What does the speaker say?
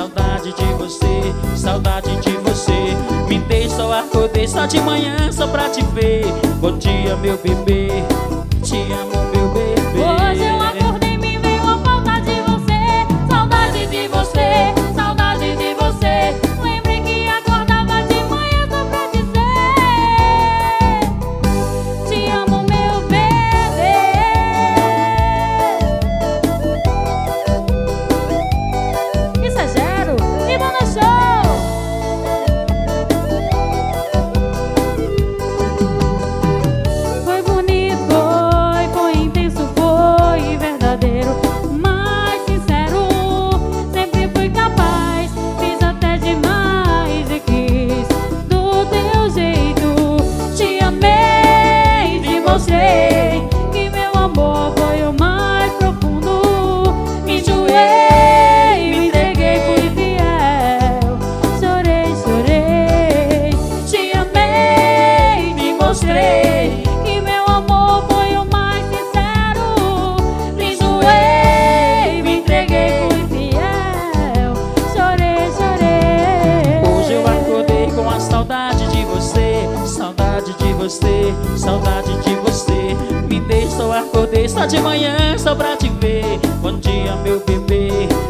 saudade de você, saudade de você. Me deixa, eu acordei só de manhã só pra te ver. Bom dia, meu bebê, te amo, meu bebê. Hoje eu acordei, me veio a falta de você. Saudade de você, saudade de você. Lembrei que acordava de manhã só pra dizer: te amo, meu bebê. Exagero e Dona Show. Foi bonito, foi intenso, foi verdadeiro, mais sincero. Sempre fui capaz, fiz até demais e quis do teu jeito. Te amei, te mostrei que meu amor foi o mais profundo. Me enjoei, me entreguei, fui fiel. Chorei, chorei. Te amei, te mostrei que meu amor foi o mais sincero. Me enjoei, me entreguei, fui fiel. Chorei, chorei. Hoje eu acordei com a saudade de você, saudade de você, saudade de você. Me deixa, eu acordei só de manhã só pra te ver. Bom dia, meu bebê,